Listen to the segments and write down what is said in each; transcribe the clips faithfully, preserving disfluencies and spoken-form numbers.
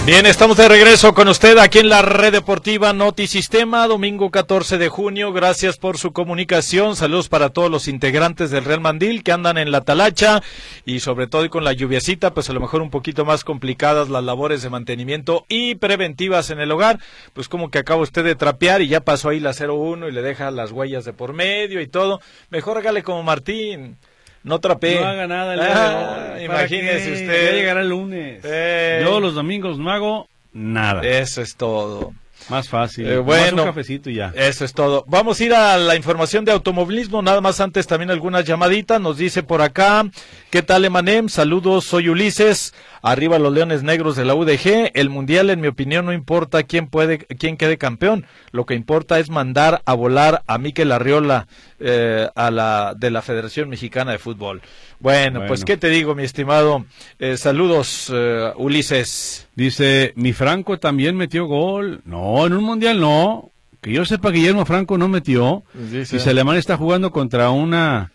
Bien, estamos de regreso con usted aquí en la Red Deportiva Notisistema, domingo catorce de junio. Gracias por su comunicación. Saludos para todos los integrantes del Real Mandil que andan en la talacha y sobre todo y con la lluviacita, pues a lo mejor un poquito más complicadas las labores de mantenimiento y preventivas en el hogar. Pues como que acaba usted de trapear y ya pasó ahí la cero uno y le deja las huellas de por medio y todo. Mejor hágale como Martín. No trapee. No haga nada. El ah, imagínese usted. Ya llegará el lunes. Eh. Yo los domingos no hago nada. Eso es todo. Más fácil. Eh, bueno, un cafecito y ya. Eso es todo. Vamos a ir a la información de automovilismo. Nada más antes también algunas llamaditas. Nos dice por acá, ¿qué tal Emanem? Saludos, soy Ulises. Arriba los Leones Negros de la U D G. El mundial, en mi opinión, no importa quién puede, quién quede campeón. Lo que importa es mandar a volar a Mikel Arriola eh, a la de la Federación Mexicana de Fútbol. Bueno, bueno. pues qué te digo, mi estimado. Eh, saludos, eh, Ulises. Dice, mi Franco también metió gol. No, en un mundial no. Que yo sepa, Guillermo Franco no metió. Dice, Dice, Alemania está jugando contra una...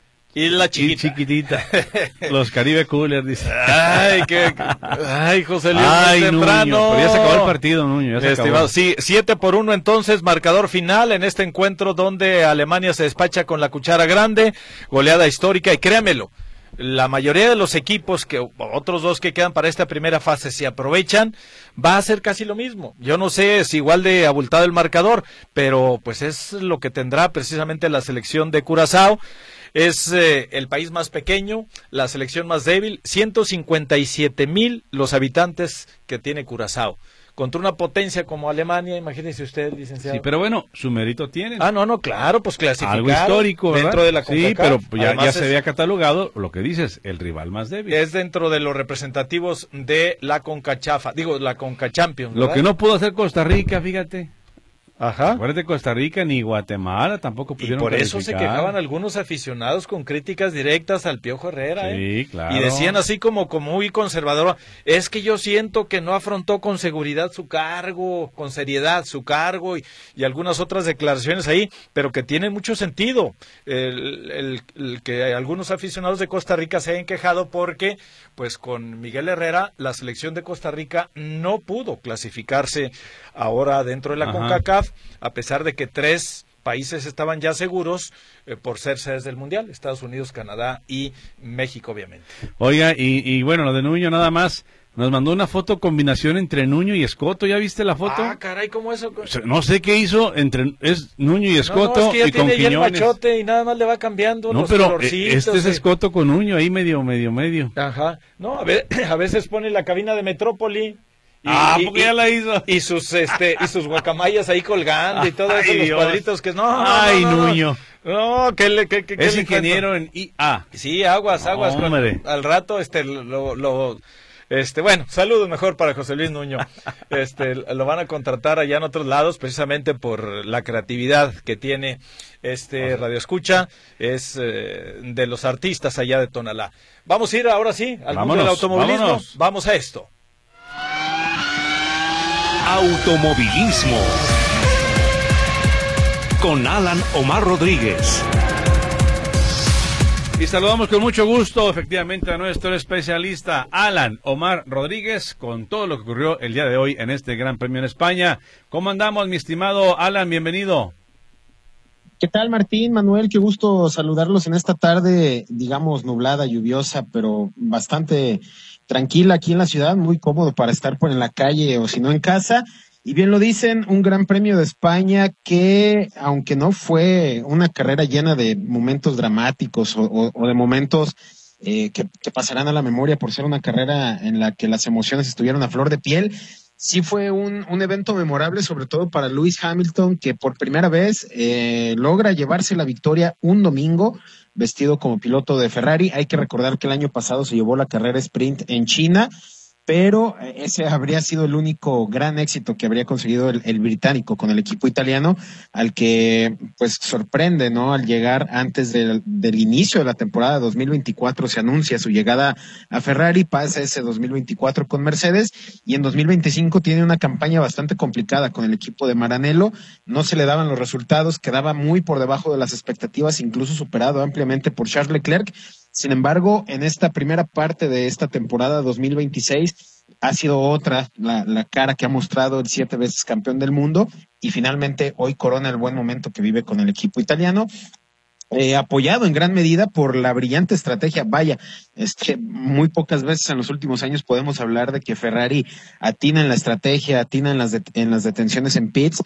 Isla chiquita. chiquitita. Los Caribe Cooler, dice. Ay, qué, ay, José Luis, Ay, temprano. Nuño, pero ya se acabó el partido, Nuño. Ya se Estimado, acabó. sí, siete por uno entonces, marcador final en este encuentro donde Alemania se despacha con la cuchara grande, goleada histórica, y créamelo, la mayoría de los equipos, que otros dos que quedan para esta primera fase, si aprovechan, va a ser casi lo mismo. Yo no sé si igual de abultado el marcador, pero pues es lo que tendrá precisamente la selección de Curazao. Es eh, el país más pequeño, la selección más débil, ciento cincuenta y siete mil los habitantes que tiene Curazao. Contra una potencia como Alemania, imagínese usted, licenciado. Sí, pero bueno, su mérito tiene. Ah, no, no, claro, pues clasificar. Algo histórico, ¿verdad? Dentro de la CONCACAF. Sí, pero ya, ya es, se había catalogado, lo que dices, el rival más débil. Es dentro de los representativos de la CONCACHAFA, digo, la CONCACHAMPIONS, ¿verdad? Lo que no pudo hacer Costa Rica, fíjate. Ajá. Acuérdate, Costa Rica ni Guatemala tampoco pudieron Y por eso se calificar. quejaban algunos aficionados con críticas directas al Piojo Herrera, Sí, ¿eh? claro. Y decían así como, como muy conservador, es que yo siento que no afrontó con seguridad su cargo, con seriedad su cargo y, y algunas otras declaraciones ahí, pero que tienen mucho sentido. El, el, el que algunos aficionados de Costa Rica se hayan quejado porque, pues con Miguel Herrera, la selección de Costa Rica no pudo clasificarse ahora dentro de la Ajá. CONCACAF, a pesar de que tres países estaban ya seguros eh, por ser sedes del Mundial, Estados Unidos, Canadá y México, obviamente. Oiga, y, y bueno, lo de Nuño nada más, nos mandó una foto combinación entre Nuño y Escoto, ¿ya viste la foto? Ah, caray, ¿cómo eso? O sea, no sé qué hizo entre, es Nuño y Escoto no, no, es que ya y con tiene ya el Quiñones. machote y nada más le va cambiando No, los pero colorcitos, este es eh. Escoto con Nuño, ahí medio, medio, medio. Ajá, no, a, ver, a veces pone la cabina de Metrópoli. Y, ah, y, porque ya la hizo. Y sus este y sus guacamayas ahí colgando y todo eso, Ay, los Dios. cuadritos que no, no, Ay, no, no, Nuño. No, que le que, que, Es le ingeniero cuento? en I A. Sí, aguas, aguas. Con, Hombre. al rato, este, lo, lo, este, bueno, saludos mejor para José Luis Nuño. Este, lo van a contratar allá en otros lados, precisamente por la creatividad que tiene este Radio Escucha, es eh, de los artistas allá de Tonalá. Vamos a ir ahora sí al mundo del automovilismo. Vámonos. Vamos a esto. Automovilismo con Alan Omar Rodríguez. Y saludamos con mucho gusto, efectivamente, a nuestro especialista Alan Omar Rodríguez con todo lo que ocurrió el día de hoy en este Gran Premio en España. ¿Cómo andamos, mi estimado Alan? Bienvenido. ¿Qué tal, Martín, Manuel? Qué gusto saludarlos en esta tarde, digamos, nublada, lluviosa, pero bastante tranquila aquí en la ciudad, muy cómodo para estar por en la calle o si no en casa. Y bien lo dicen, un Gran Premio de España que, aunque no fue una carrera llena de momentos dramáticos o, o, o de momentos eh, que, que pasarán a la memoria por ser una carrera en la que las emociones estuvieron a flor de piel, sí fue un, un evento memorable, sobre todo para Lewis Hamilton, que por primera vez eh, logra llevarse la victoria un domingo vestido como piloto de Ferrari. Hay que recordar que el año pasado se llevó la carrera sprint en China, pero ese habría sido el único gran éxito que habría conseguido el, el británico con el equipo italiano, al que pues sorprende, ¿no? Al llegar antes del, del inicio de la temporada dos mil veinticuatro se anuncia su llegada a Ferrari, pasa ese dos mil veinticuatro con Mercedes y en dos mil veinticinco tiene una campaña bastante complicada con el equipo de Maranello, no se le daban los resultados, quedaba muy por debajo de las expectativas, incluso superado ampliamente por Charles Leclerc. Sin embargo, en esta primera parte de esta temporada dos mil veintiséis ha sido otra la, la cara que ha mostrado el siete veces campeón del mundo y finalmente hoy corona el buen momento que vive con el equipo italiano. Eh, apoyado en gran medida por la brillante estrategia. Vaya, es que muy pocas veces en los últimos años podemos hablar de que Ferrari atina en la estrategia, atina en las, de, en las detenciones en pits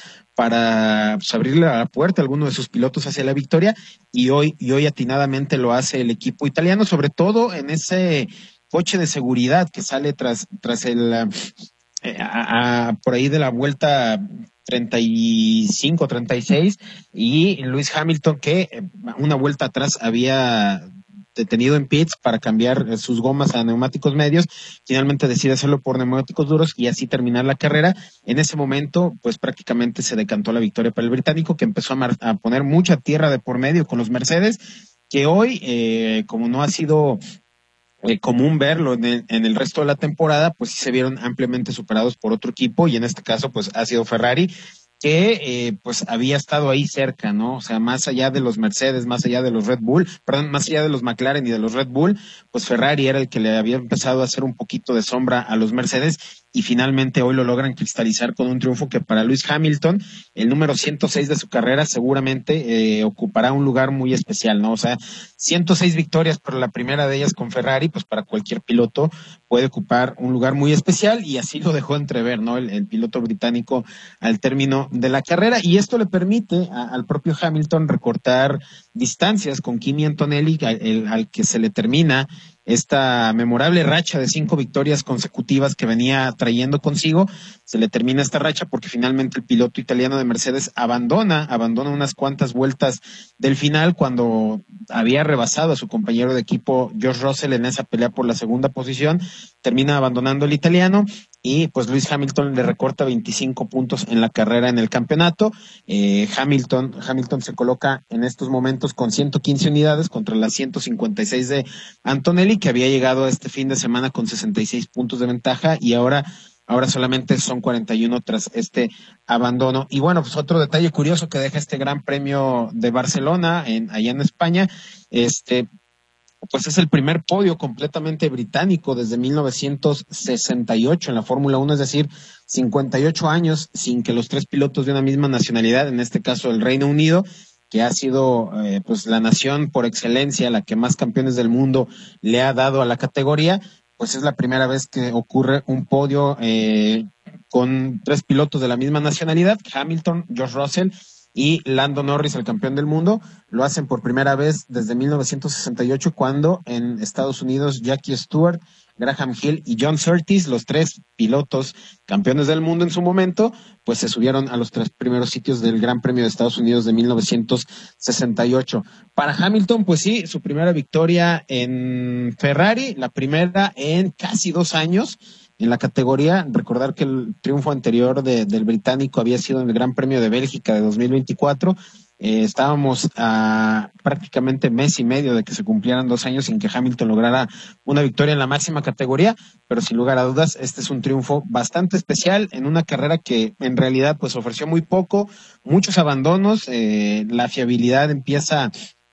para pues, abrirle la puerta a alguno de sus pilotos hacia la victoria y hoy, y hoy atinadamente lo hace el equipo italiano, sobre todo en ese coche de seguridad que sale tras, tras el eh, a, a, por ahí de la vuelta treinta y cinco, treinta y seis y Lewis Hamilton que una vuelta atrás había detenido en pits para cambiar sus gomas a neumáticos medios, finalmente decide hacerlo por neumáticos duros y así terminar la carrera. En ese momento pues prácticamente se decantó la victoria para el británico que empezó a, mar- a poner mucha tierra de por medio con los Mercedes que hoy eh, como no ha sido Eh, común verlo en el, en el resto de la temporada, pues sí se vieron ampliamente superados por otro equipo y en este caso pues ha sido Ferrari que eh, pues había estado ahí cerca, ¿no? O sea, más allá de los Mercedes, más allá de los Red Bull, perdón, más allá de los McLaren y de los Red Bull, pues Ferrari era el que le había empezado a hacer un poquito de sombra a los Mercedes y finalmente hoy lo logran cristalizar con un triunfo que para Lewis Hamilton, el número ciento seis de su carrera, seguramente eh, ocupará un lugar muy especial, ¿no? O sea, ciento seis victorias, pero la primera de ellas con Ferrari, pues para cualquier piloto puede ocupar un lugar muy especial y así lo dejó entrever, ¿no? El, el piloto británico al término de la carrera y esto le permite a, al propio Hamilton recortar distancias con Kimi Antonelli, al, el, al que se le termina esta memorable racha de cinco victorias consecutivas que venía trayendo consigo, se le termina esta racha porque finalmente el piloto italiano de Mercedes abandona, abandona unas cuantas vueltas del final cuando había rebasado a su compañero de equipo George Russell en esa pelea por la segunda posición, termina abandonando el italiano y pues Lewis Hamilton le recorta veinticinco puntos en la carrera en el campeonato. Eh, Hamilton, Hamilton se coloca en estos momentos con ciento quince unidades contra las ciento cincuenta y seis de Antonelli, que había llegado este fin de semana con sesenta y seis puntos de ventaja y ahora Ahora solamente son cuarenta y uno tras este abandono. Y bueno, pues otro detalle curioso que deja este Gran Premio de Barcelona, en, allá en España, este, pues es el primer podio completamente británico desde mil novecientos sesenta y ocho en la Fórmula uno, es decir, cincuenta y ocho años sin que los tres pilotos de una misma nacionalidad, en este caso el Reino Unido, que ha sido eh, pues la nación por excelencia, la que más campeones del mundo le ha dado a la categoría, pues es la primera vez que ocurre un podio eh, con tres pilotos de la misma nacionalidad, Hamilton, George Russell y Lando Norris, el campeón del mundo. Lo hacen por primera vez desde mil novecientos sesenta y ocho, cuando en Estados Unidos Jackie Stewart, Graham Hill y John Surtees, los tres pilotos campeones del mundo en su momento, pues se subieron a los tres primeros sitios del Gran Premio de Estados Unidos de mil novecientos sesenta y ocho. Para Hamilton, pues sí, su primera victoria en Ferrari, la primera en casi dos años en la categoría. Recordar que el triunfo anterior de, del británico había sido en el Gran Premio de Bélgica de dos mil veinticuatro. Eh, estábamos a prácticamente mes y medio de que se cumplieran dos años sin que Hamilton lograra una victoria en la máxima categoría, pero sin lugar a dudas este es un triunfo bastante especial en una carrera que en realidad pues ofreció muy poco, muchos abandonos, eh, la fiabilidad empieza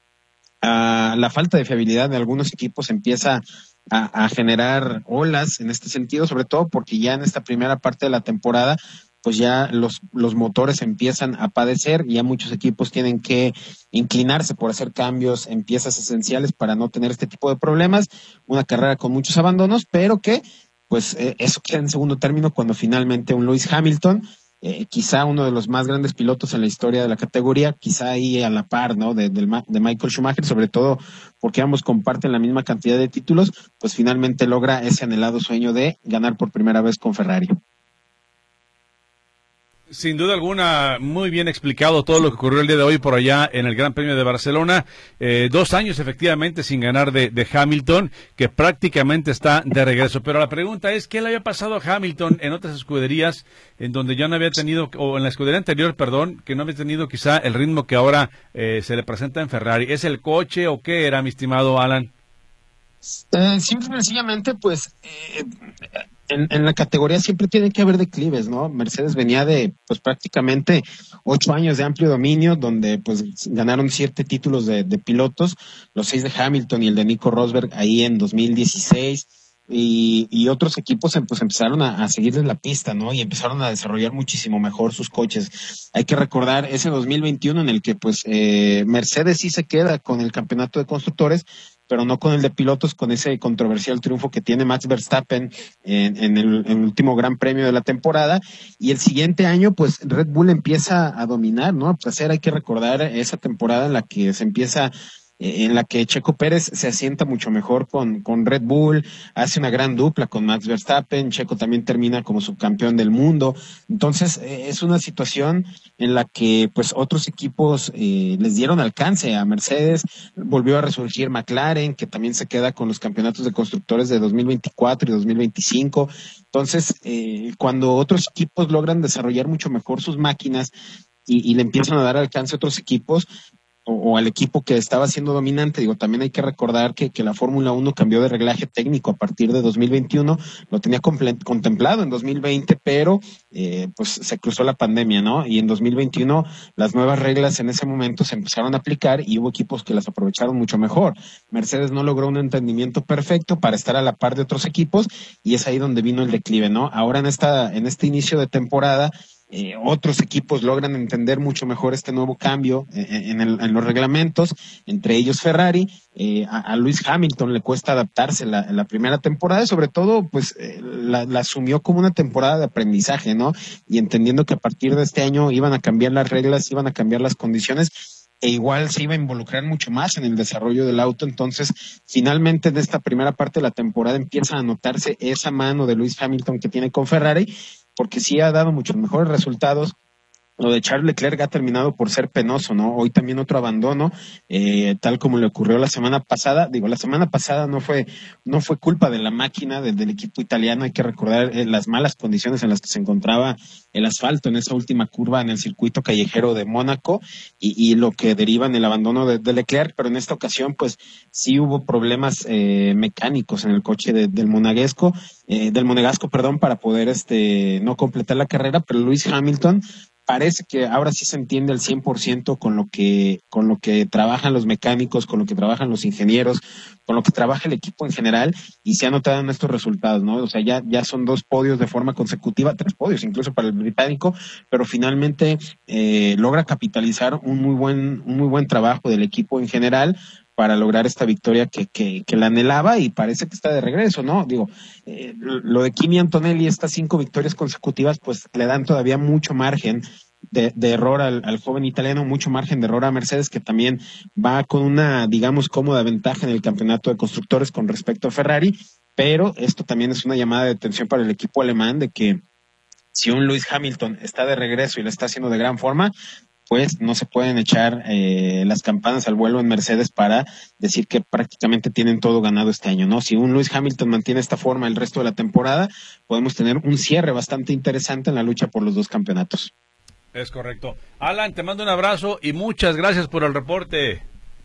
a, la falta de fiabilidad de algunos equipos empieza a, a generar olas en este sentido, sobre todo porque ya en esta primera parte de la temporada pues ya los, los motores empiezan a padecer, ya muchos equipos tienen que inclinarse por hacer cambios en piezas esenciales para no tener este tipo de problemas. Una carrera con muchos abandonos, pero que pues eh, eso queda en segundo término cuando finalmente un Lewis Hamilton, eh, quizá uno de los más grandes pilotos en la historia de la categoría, quizá ahí a la par, ¿no? de, de, de Michael Schumacher, sobre todo porque ambos comparten la misma cantidad de títulos, pues finalmente logra ese anhelado sueño de ganar por primera vez con Ferrari. Sin duda alguna, muy bien explicado todo lo que ocurrió el día de hoy por allá en el Gran Premio de Barcelona. Eh, dos años efectivamente sin ganar de, de Hamilton, que prácticamente está de regreso. Pero la pregunta es, ¿qué le había pasado a Hamilton en otras escuderías en donde ya no había tenido, o en la escudería anterior, perdón, que no había tenido quizá el ritmo que ahora eh, se le presenta en Ferrari? ¿Es el coche o qué era, mi estimado Alan? Eh, simple y sencillamente, pues... Eh, En, en la categoría siempre tiene que haber declives, ¿no? Mercedes venía de, pues prácticamente ocho años de amplio dominio, donde pues ganaron siete títulos de, de pilotos, los seis de Hamilton y el de Nico Rosberg ahí en dos mil dieciséis, y, y otros equipos pues empezaron a, a seguirles la pista, ¿no? Y empezaron a desarrollar muchísimo mejor sus coches. Hay que recordar ese dos mil veintiuno en el que pues eh, Mercedes sí se queda con el campeonato de constructores, pero no con el de pilotos, con ese controversial triunfo que tiene Max Verstappen en, en, el, en el último gran premio de la temporada. Y el siguiente año, pues Red Bull empieza a dominar, ¿no? A placer, hay que recordar esa temporada en la que se empieza, en la que Checo Pérez se asienta mucho mejor con, con Red Bull, hace una gran dupla con Max Verstappen, Checo también termina como subcampeón del mundo. Entonces es una situación en la que pues otros equipos eh, les dieron alcance a Mercedes, volvió a resurgir McLaren, que también se queda con los campeonatos de constructores de dos mil veinticuatro y dos mil veinticinco. Entonces eh, cuando otros equipos logran desarrollar mucho mejor sus máquinas y, y le empiezan a dar alcance a otros equipos, o al equipo que estaba siendo dominante, digo, también hay que recordar que, que la Fórmula uno cambió de reglaje técnico a partir de dos mil veintiuno, lo tenía comple- contemplado en dos mil veinte, pero eh, pues se cruzó la pandemia, ¿no? Y en dos mil veintiuno las nuevas reglas en ese momento se empezaron a aplicar y hubo equipos que las aprovecharon mucho mejor. Mercedes no logró un entendimiento perfecto para estar a la par de otros equipos y es ahí donde vino el declive, ¿no? Ahora en esta, en este inicio de temporada, Eh, otros equipos logran entender mucho mejor este nuevo cambio eh, en, el, en los reglamentos, entre ellos Ferrari. Eh, a, a Lewis Hamilton le cuesta adaptarse la, la primera temporada y sobre todo pues eh, la, la asumió como una temporada de aprendizaje, ¿no? Y entendiendo que a partir de este año iban a cambiar las reglas, iban a cambiar las condiciones, e igual se iba a involucrar mucho más en el desarrollo del auto. Entonces finalmente de esta primera parte de la temporada empieza a notarse esa mano de Lewis Hamilton que tiene con Ferrari, porque sí ha dado muchos mejores resultados. Lo de Charles Leclerc ha terminado por ser penoso, ¿no? Hoy también otro abandono, eh, tal como le ocurrió la semana pasada. Digo, la semana pasada no fue no fue culpa de la máquina, del, del equipo italiano. Hay que recordar eh, las malas condiciones en las que se encontraba el asfalto en esa última curva en el circuito callejero de Mónaco y, y lo que deriva en el abandono de, de Leclerc, pero en esta ocasión pues sí hubo problemas eh, mecánicos en el coche de, del monegasco, eh, del monegasco, perdón, para poder este no completar la carrera, pero Lewis Hamilton parece que ahora sí se entiende al cien por ciento con lo que con lo que trabajan los mecánicos, con lo que trabajan los ingenieros, con lo que trabaja el equipo en general, y se ha notado en estos resultados, ¿no? O sea, ya ya son dos podios de forma consecutiva, tres podios incluso para el británico, pero finalmente eh, logra capitalizar un muy buen un muy buen trabajo del equipo en general para lograr esta victoria que, que, que la anhelaba, y parece que está de regreso, ¿no? Digo, eh, lo de Kimi Antonelli, estas cinco victorias consecutivas, pues le dan todavía mucho margen de, de error al, al joven italiano, mucho margen de error a Mercedes, que también va con una, digamos, cómoda ventaja en el campeonato de constructores con respecto a Ferrari, pero esto también es una llamada de atención para el equipo alemán de que si un Lewis Hamilton está de regreso y lo está haciendo de gran forma, pues no se pueden echar eh, las campanas al vuelo en Mercedes para decir que prácticamente tienen todo ganado este año, ¿no? Si un Lewis Hamilton mantiene esta forma el resto de la temporada, podemos tener un cierre bastante interesante en la lucha por los dos campeonatos. Es correcto. Alan, te mando un abrazo y muchas gracias por el reporte.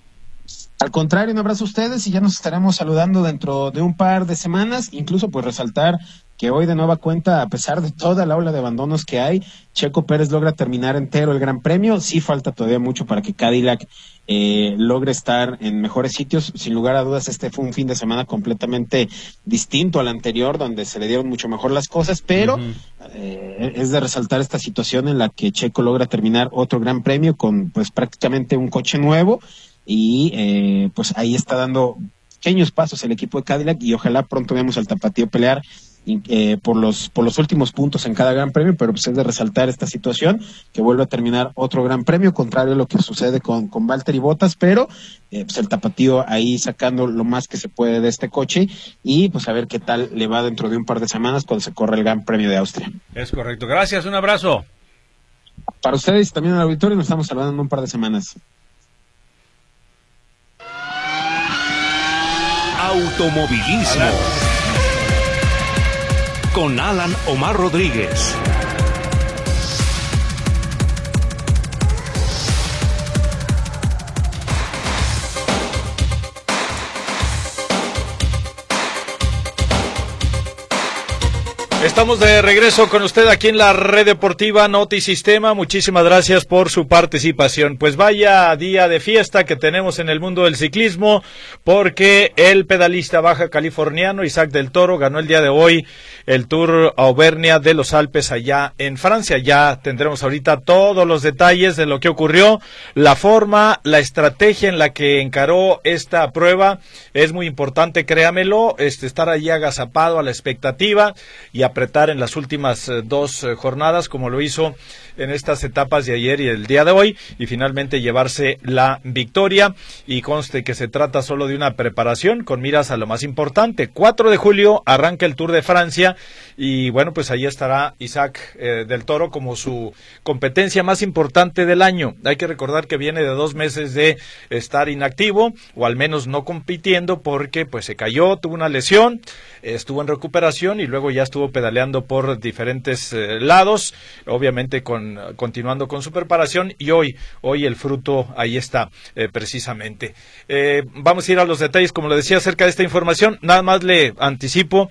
Al contrario, un abrazo a ustedes y ya nos estaremos saludando dentro de un par de semanas, incluso pues resaltar que hoy de nueva cuenta, a pesar de toda la ola de abandonos que hay, Checo Pérez logra terminar entero el Gran Premio. Sí falta todavía mucho para que Cadillac eh, logre estar en mejores sitios. Sin lugar a dudas, este fue un fin de semana completamente distinto al anterior, donde se le dieron mucho mejor las cosas, pero uh-huh. eh, es de resaltar esta situación en la que Checo logra terminar otro Gran Premio con pues prácticamente un coche nuevo, y eh, pues ahí está dando pequeños pasos el equipo de Cadillac, y ojalá pronto veamos al tapatío pelear Eh, por los por los últimos puntos en cada Gran Premio, pero pues es de resaltar esta situación, que vuelve a terminar otro Gran Premio, contrario a lo que sucede con, con Valtteri Bottas, pero eh, pues el tapatío ahí sacando lo más que se puede de este coche, y pues a ver qué tal le va dentro de un par de semanas cuando se corre el Gran Premio de Austria. Es correcto, gracias, un abrazo. Para ustedes y también al auditorio, nos estamos hablando en un par de semanas. Automovilismo. Alan. Con Alan Omar Rodríguez. Estamos de regreso con usted aquí en la Red Deportiva Notisistema. Muchísimas gracias por su participación. Pues vaya día de fiesta que tenemos en el mundo del ciclismo, porque el pedalista baja californiano Isaac del Toro ganó el día de hoy el Tour Auvernia de los Alpes allá en Francia. Ya tendremos ahorita todos los detalles de lo que ocurrió, la forma, la estrategia en la que encaró esta prueba. Es muy importante, créamelo, este, estar allí agazapado a la expectativa y apretar en las últimas eh, dos eh, jornadas, como lo hizo en estas etapas de ayer y el día de hoy, y finalmente llevarse la victoria. Y conste que se trata solo de una preparación con miras a lo más importante. cuatro de julio arranca el Tour de Francia, y bueno, pues ahí estará Isaac eh, del Toro como su competencia más importante del año. Hay que recordar que viene de dos meses de estar inactivo, o al menos no compitiendo, porque pues se cayó, tuvo una lesión, estuvo en recuperación y luego ya estuvo pedaleando por diferentes eh, lados, obviamente con continuando con su preparación, y hoy hoy el fruto ahí está, eh, precisamente. Eh, vamos a ir a los detalles, como le decía, acerca de esta información. Nada más le anticipo,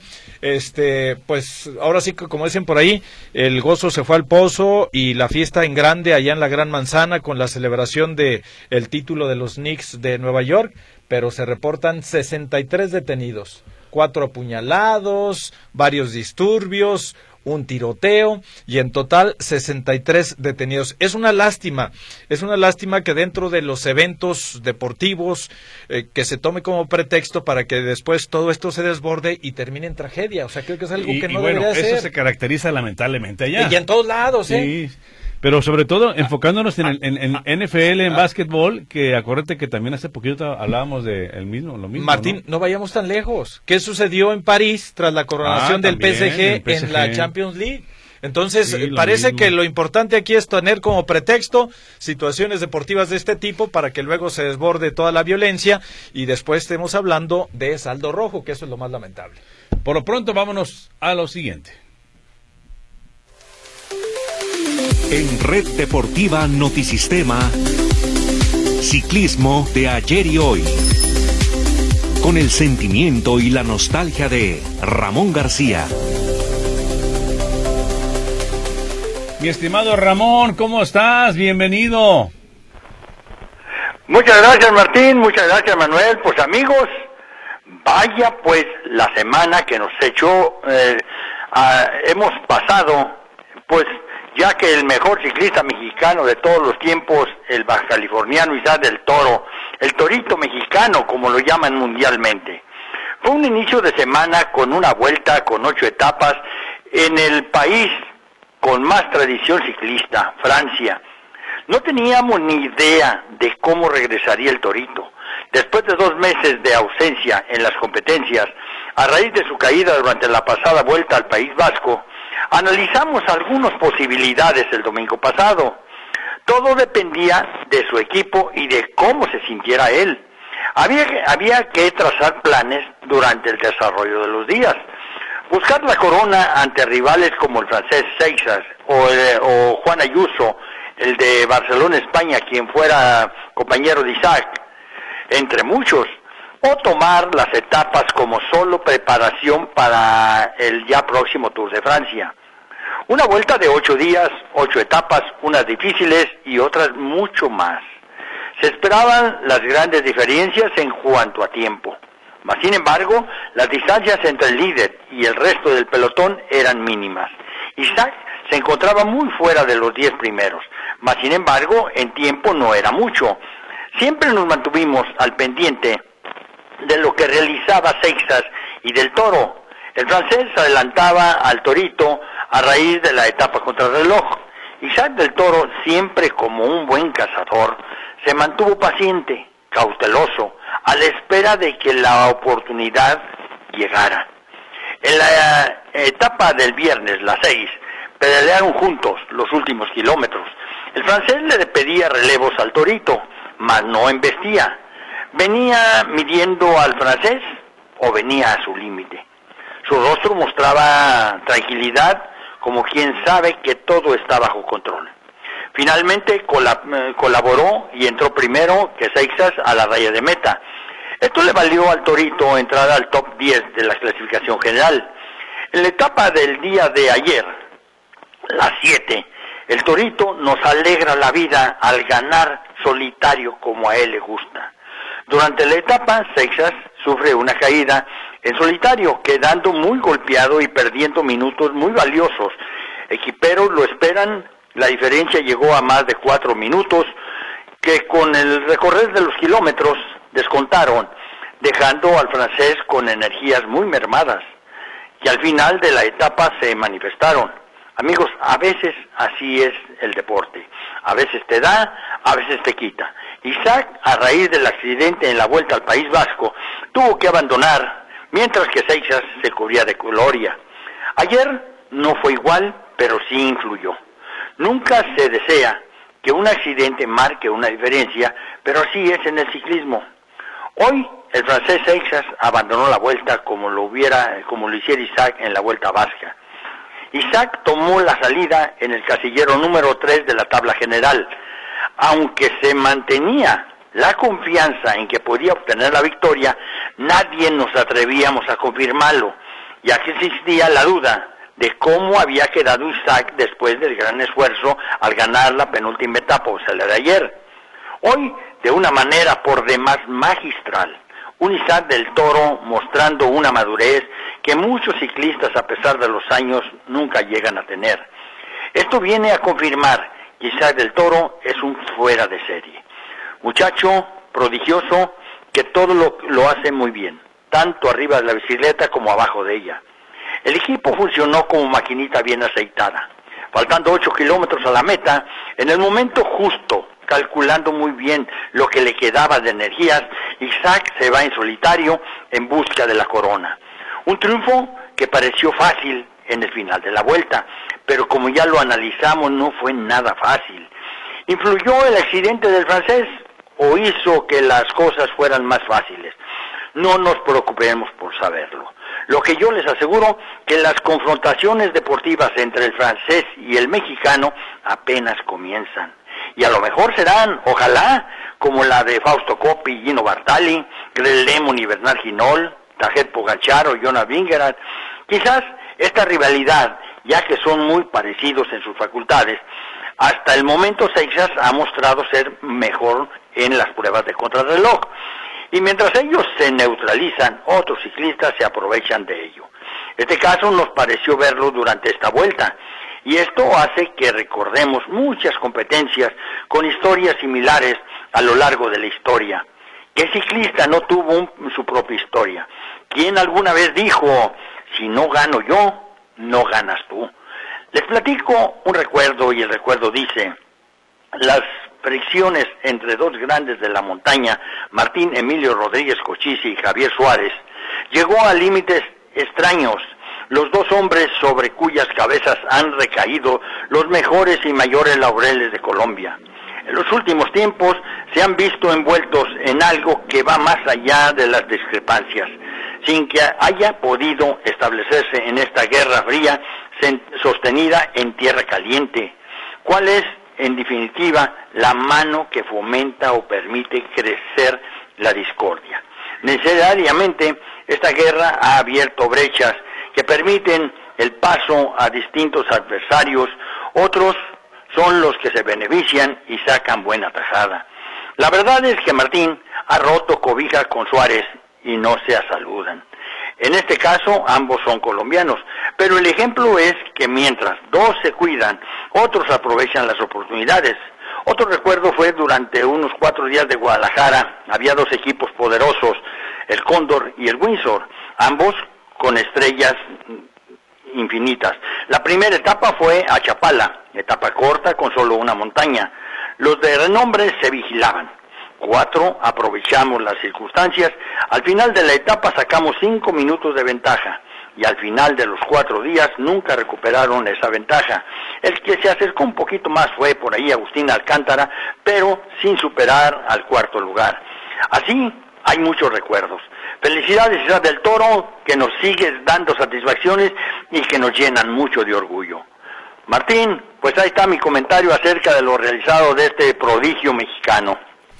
este pues ahora sí que, como dicen por ahí, el gozo se fue al pozo y la fiesta en grande allá en la Gran Manzana con la celebración de el título de los Knicks de Nueva York, pero se reportan sesenta y tres detenidos, cuatro apuñalados, varios disturbios, un tiroteo, y en total sesenta y tres detenidos. Es una lástima, es una lástima que dentro de los eventos deportivos eh, que se tome como pretexto para que después todo esto se desborde y termine en tragedia. O sea, creo que es algo y, que no y bueno, debería eso ser. se caracteriza lamentablemente allá. Y en todos lados, ¿eh? Sí. Pero sobre todo enfocándonos en, el, en, en N F L, en básquetbol, que acuérdate que también hace poquito hablábamos de el mismo, lo mismo. Martín, ¿no? no vayamos tan lejos. ¿Qué sucedió en París tras la coronación ah, del también, P S G, el P S G en la Champions League? Entonces, sí, parece mismo. que lo importante aquí es tener como pretexto situaciones deportivas de este tipo para que luego se desborde toda la violencia y después estemos hablando de saldo rojo, que eso es lo más lamentable. Por lo pronto, vámonos a lo siguiente. En Red Deportiva Notisistema, ciclismo de ayer y hoy, con el sentimiento y la nostalgia de Ramón García. Mi estimado Ramón, ¿cómo estás? Bienvenido. Muchas gracias, Martín, muchas gracias, Manuel. Pues amigos, vaya pues la semana que nos echó, eh, a, hemos pasado, pues ya que el mejor ciclista mexicano de todos los tiempos, el bajacaliforniano Isaac del Toro, el torito mexicano, como lo llaman mundialmente. Fue un inicio de semana con una vuelta con ocho etapas en el país con más tradición ciclista, Francia. No teníamos ni idea de cómo regresaría el torito. Después de dos meses de ausencia en las competencias, a raíz de su caída durante la pasada vuelta al País Vasco, analizamos algunas posibilidades el domingo pasado. Todo dependía de su equipo y de cómo se sintiera él. Había, había que trazar planes durante el desarrollo de los días. Buscar la corona ante rivales como el francés Seixas o, el, o Juan Ayuso, el de Barcelona, España, quien fuera compañero de Isaac, entre muchos, o tomar las etapas como solo preparación para el ya próximo Tour de Francia. Una vuelta de ocho días, ocho etapas, unas difíciles y otras mucho más. Se esperaban las grandes diferencias en cuanto a tiempo. Mas, sin embargo, las distancias entre el líder y el resto del pelotón eran mínimas. Isaac se encontraba muy fuera de los diez primeros, mas, sin embargo, en tiempo no era mucho. Siempre nos mantuvimos al pendiente de lo que realizaba Seixas y del Toro. El francés adelantaba al torito a raíz de la etapa contrarreloj. Isaac del Toro, siempre como un buen cazador, se mantuvo paciente, cauteloso, a la espera de que la oportunidad llegara. En la etapa del viernes, la seis, pedalearon juntos los últimos kilómetros. El francés le pedía relevos al torito, mas no embestía. ¿Venía midiendo al francés o venía a su límite? Su rostro mostraba tranquilidad, como quien sabe que todo está bajo control. Finalmente colab- colaboró y entró primero que Seixas a la raya de meta. Esto le valió al torito entrar al top diez de la clasificación general. En la etapa del día de ayer, las siete, el Torito nos alegra la vida al ganar solitario como a él le gusta. Durante la etapa, Seixas sufre una caída en solitario, quedando muy golpeado y perdiendo minutos muy valiosos. Equiperos lo esperan, la diferencia llegó a más de cuatro minutos, que con el recorrer de los kilómetros descontaron, dejando al francés con energías muy mermadas. Y al final de la etapa se manifestaron. Amigos, a veces así es el deporte. A veces te da, a veces te quita. Isaac, a raíz del accidente en la vuelta al País Vasco, tuvo que abandonar, mientras que Seixas se cubría de gloria. Ayer no fue igual, pero sí influyó. Nunca se desea que un accidente marque una diferencia, pero así es en el ciclismo. Hoy el francés Seixas abandonó la vuelta como lo hubiera, como lo hiciera Isaac en la Vuelta Vasca. Isaac tomó la salida en el casillero número tres de la tabla general. Aunque se mantenía la confianza en que podía obtener la victoria, nadie nos atrevíamos a confirmarlo, ya que existía la duda de cómo había quedado Isaac después del gran esfuerzo al ganar la penúltima etapa, o sea, la de ayer. Hoy, de una manera por demás magistral, un Isaac del Toro mostrando una madurez que muchos ciclistas, a pesar de los años, nunca llegan a tener. Esto viene a confirmar que Isaac del Toro es un fuera de serie. Muchacho prodigioso que todo lo, lo hace muy bien, tanto arriba de la bicicleta como abajo de ella. El equipo funcionó como maquinita bien aceitada. Faltando ocho kilómetros a la meta, en el momento justo, calculando muy bien lo que le quedaba de energías, Isaac se va en solitario en busca de la corona. Un triunfo que pareció fácil en el final de la vuelta, pero como ya lo analizamos, no fue nada fácil. ¿Influyó el accidente del francés o hizo que las cosas fueran más fáciles? No nos preocupemos por saberlo. Lo que yo les aseguro, que las confrontaciones deportivas entre el francés y el mexicano apenas comienzan. Y a lo mejor serán, ojalá, como la de Fausto Coppi y Gino Bartali, Greg Lemon y Bernard Hinault, Tadej Pogačar o Jonas Vingegaard. Quizás esta rivalidad, ya que son muy parecidos en sus facultades, hasta el momento Seixas ha mostrado ser mejor en las pruebas de contrarreloj. Y mientras ellos se neutralizan, otros ciclistas se aprovechan de ello. Este caso nos pareció verlo durante esta vuelta, y esto hace que recordemos muchas competencias con historias similares a lo largo de la historia. ¿Qué ciclista no tuvo un, su propia historia? ¿Quién alguna vez dijo, si no gano yo, no ganas tú? Les platico un recuerdo, y el recuerdo dice: las fricciones entre dos grandes de la montaña, Martín Emilio Rodríguez Cochise y Javier Suárez, llegó a límites extraños. Los dos hombres sobre cuyas cabezas han recaído los mejores y mayores laureles de Colombia. En los últimos tiempos se han visto envueltos en algo que va más allá de las discrepancias, sin que haya podido establecerse en esta guerra fría sostenida en tierra caliente. ¿Cuál es, en definitiva, la mano que fomenta o permite crecer la discordia? Necesariamente, esta guerra ha abierto brechas que permiten el paso a distintos adversarios. Otros son los que se benefician y sacan buena tajada. La verdad es que Martín ha roto cobijas con Suárez y no se saludan. En este caso, ambos son colombianos, pero el ejemplo es que mientras dos se cuidan, otros aprovechan las oportunidades. Otro recuerdo fue durante unos cuatro días de Guadalajara. Había dos equipos poderosos, el Cóndor y el Windsor, ambos con estrellas infinitas. La primera etapa fue a Chapala, etapa corta con solo una montaña. Los de renombre se vigilaban. Cuatro, aprovechamos las circunstancias. Al final de la etapa sacamos cinco minutos de ventaja, y al final de los cuatro días nunca recuperaron esa ventaja. El que se acercó un poquito más fue por ahí Agustín Alcántara, pero sin superar al cuarto lugar. Así hay muchos recuerdos. Felicidades, Isaac del Toro, que nos sigues dando satisfacciones y que nos llenan mucho de orgullo. Martín, pues ahí está mi comentario acerca de lo realizado de este prodigio mexicano.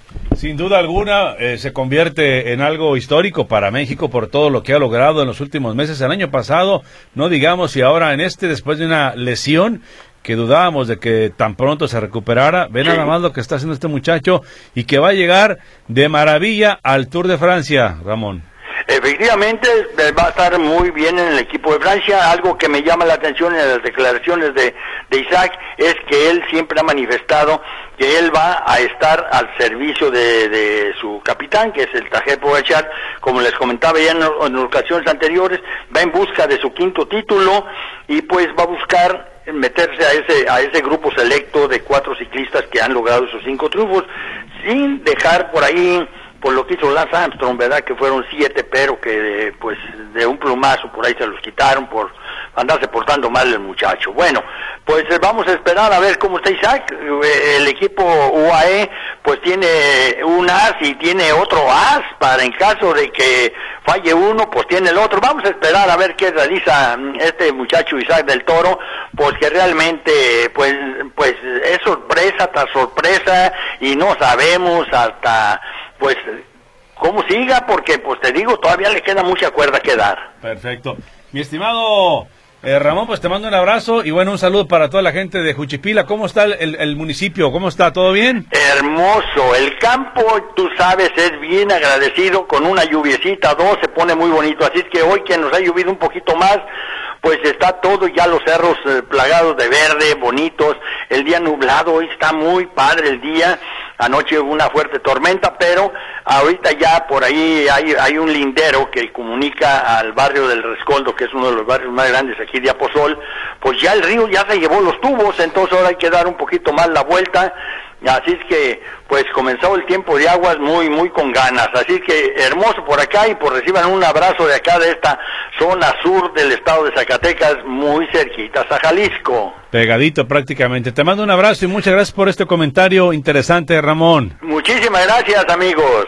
Sin duda alguna, eh, se convierte en algo histórico para México por todo lo que ha logrado en los últimos meses. El año pasado, no digamos, y ahora en este, después de una lesión que dudábamos de que tan pronto se recuperara, ve nada más lo que está haciendo este muchacho y que va a llegar de maravilla al Tour de Francia, Ramón. Efectivamente, va a estar muy bien en el equipo de Francia. Algo que me llama la atención en las declaraciones de, de Isaac es que él siempre ha manifestado que él va a estar al servicio de, de su capitán, que es el Tadej Pogačar. Como les comentaba ya en, en ocasiones anteriores, va en busca de su quinto título y pues va a buscar meterse a ese a ese grupo selecto de cuatro ciclistas que han logrado esos cinco triunfos, sin dejar por ahí, por lo que hizo Lance Armstrong, ¿verdad? Que fueron siete, pero que pues de un plumazo por ahí se los quitaron por andarse portando mal el muchacho. Bueno, pues vamos a esperar a ver cómo está Isaac. El equipo U A E pues tiene un as y tiene otro as para en caso de que falle uno, pues tiene el otro. Vamos a esperar a ver qué realiza este muchacho Isaac del Toro, pues que realmente pues pues es sorpresa tras sorpresa y no sabemos hasta pues cómo siga, porque pues te digo, todavía le queda mucha cuerda que dar. Perfecto. Mi estimado eh, Ramón, pues te mando un abrazo y bueno, un saludo para toda la gente de Juchipila. ¿Cómo está el, el, el municipio? ¿Cómo está? ¿Todo bien? Hermoso. El campo, tú sabes, es bien agradecido con una lluviecita, dos, se pone muy bonito. Así es que hoy que nos ha llovido un poquito más, pues está todo ya los cerros eh, plagados de verde, bonitos. El día nublado, hoy está muy padre el día. Anoche hubo una fuerte tormenta, pero ahorita ya por ahí hay, hay un lindero que comunica al barrio del Rescoldo, que es uno de los barrios más grandes aquí de Aposol. Pues ya el río ya se llevó los tubos, entonces ahora hay que dar un poquito más la vuelta. Así es que, pues comenzó el tiempo de aguas muy, muy con ganas. Así es que hermoso por acá y pues reciban un abrazo de acá de esta zona sur del estado de Zacatecas, muy cerquitas a Jalisco. Pegadito prácticamente. Te mando un abrazo y muchas gracias por este comentario interesante, Ramón. Muchísimas gracias, amigos.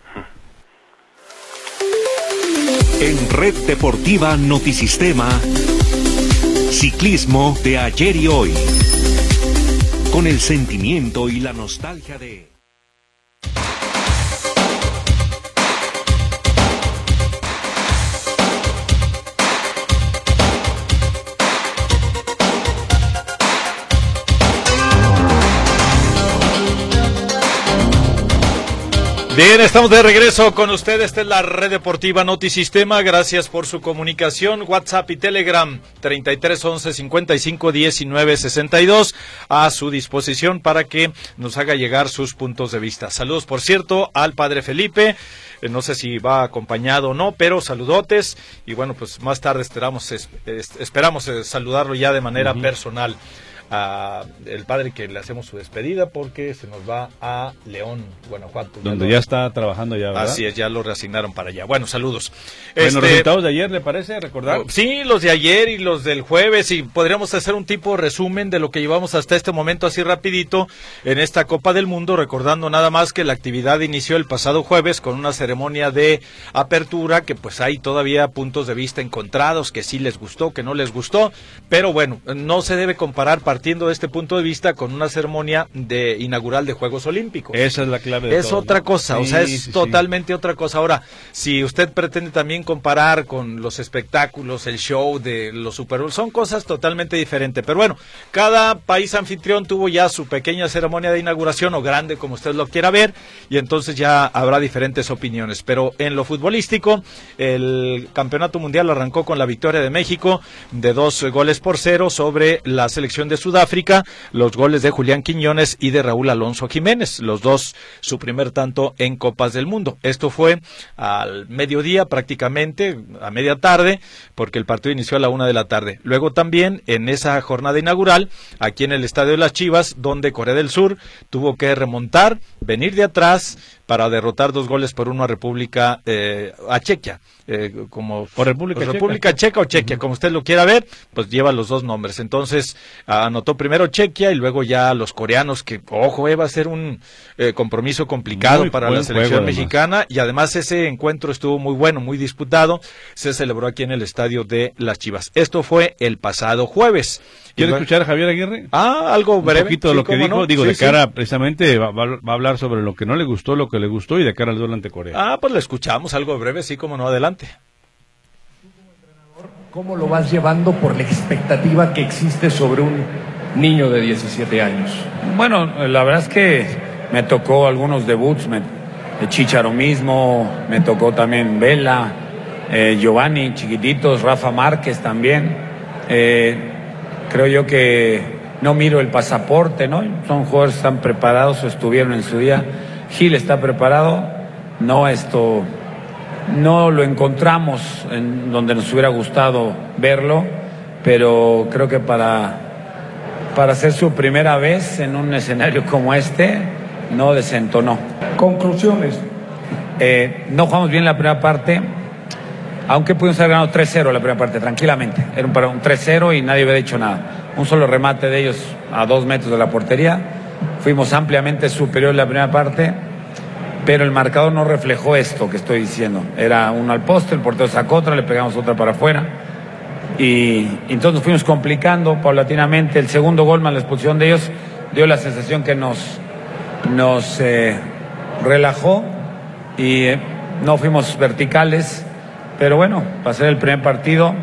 En Red Deportiva Notisistema, ciclismo de ayer y hoy. Con el sentimiento y la nostalgia de... Bien, estamos de regreso con ustedes. Esta es la Red Deportiva Notisistema. Gracias por su comunicación. WhatsApp y Telegram treinta y tres once cincuenta y cinco diecinueve sesenta y dos a su disposición para que nos haga llegar sus puntos de vista. Saludos, por cierto, al padre Felipe. Eh, no sé si va acompañado o no, pero saludotes. Y bueno, pues más tarde esperamos, es, es, esperamos eh, saludarlo ya de manera uh-huh. personal. A el padre, que le hacemos su despedida porque se nos va a León, Guanajuato. Donde ya, ya está trabajando ya, ¿verdad? Así es, ya lo reasignaron para allá. Bueno, saludos. Bueno, este, resultados de ayer, ¿le parece recordar? Sí, los de ayer y los del jueves, y podríamos hacer un tipo de resumen de lo que llevamos hasta este momento así rapidito en esta Copa del Mundo, recordando nada más que la actividad inició el pasado jueves con una ceremonia de apertura que pues hay todavía puntos de vista encontrados, que sí les gustó, que no les gustó, pero bueno, no se debe comparar partiendo de este punto de vista con una ceremonia de inaugural de Juegos Olímpicos. Esa es la clave de Es todo, otra ¿no? cosa, sí, o sea, es sí, totalmente sí. otra cosa. Ahora, si usted pretende también comparar con los espectáculos, el show de los Super Bowl, son cosas totalmente diferentes. Pero bueno, cada país anfitrión tuvo ya su pequeña ceremonia de inauguración, o grande, como usted lo quiera ver, y entonces ya habrá diferentes opiniones. Pero en lo futbolístico, el Campeonato Mundial arrancó con la victoria de México de dos goles por cero sobre la selección de Sudáfrica, los goles de Julián Quiñones y de Raúl Alonso Jiménez, los dos su primer tanto en Copas del Mundo. Esto fue al mediodía prácticamente, a media tarde, porque el partido inició a la una de la tarde. Luego también en esa jornada inaugural, aquí en el Estadio de las Chivas, donde Corea del Sur tuvo que remontar, venir de atrás para derrotar dos goles por uno a República, eh, a Chequia, eh, como o República, pues, República Checa. Checa o Chequia, uh-huh. como usted lo quiera ver, pues lleva los dos nombres. Entonces anotó primero Chequia y luego ya los coreanos, que ojo, eh, va a ser un eh, compromiso complicado muy para la selección juego, mexicana, además. Y además ese encuentro estuvo muy bueno, muy disputado, se celebró aquí en el Estadio de las Chivas. Esto fue el pasado jueves. ¿Quiere escuchar a Javier Aguirre? Ah, algo breve. Un poquito de sí, lo que dijo, no. digo, sí, de sí. cara precisamente, va, va a hablar sobre lo que no le gustó, lo que le gustó y de cara al duelo ante Corea. Ah, pues le escuchamos algo breve, sí, como no, adelante. ¿Cómo lo vas llevando por la expectativa que existe sobre un niño de diecisiete años? Bueno, la verdad es que me tocó algunos debuts, me, Chícharo mismo, me tocó también Vela, eh, Giovanni, chiquititos, Rafa Márquez también. Eh, creo yo que no miro el pasaporte, ¿no? Son jugadores que están preparados o estuvieron en su día. Gil está preparado, no esto, no lo encontramos en donde nos hubiera gustado verlo, pero creo que para, para hacer su primera vez en un escenario como este, no desentonó. Conclusiones. Eh, no jugamos bien la primera parte, aunque pudimos haber ganado tres cero la primera parte, tranquilamente. Era un, un tres cero y nadie había dicho nada. Un solo remate de ellos a dos metros de la portería. Fuimos ampliamente superior en la primera parte, pero el marcador no reflejó esto que estoy diciendo. Era uno al poste, el portero sacó otra, le pegamos otra para afuera. Y, y entonces nos fuimos complicando paulatinamente. El segundo gol más la expulsión de ellos dio la sensación que nos, nos eh, relajó y eh, no fuimos verticales. Pero bueno, para ser el primer partido,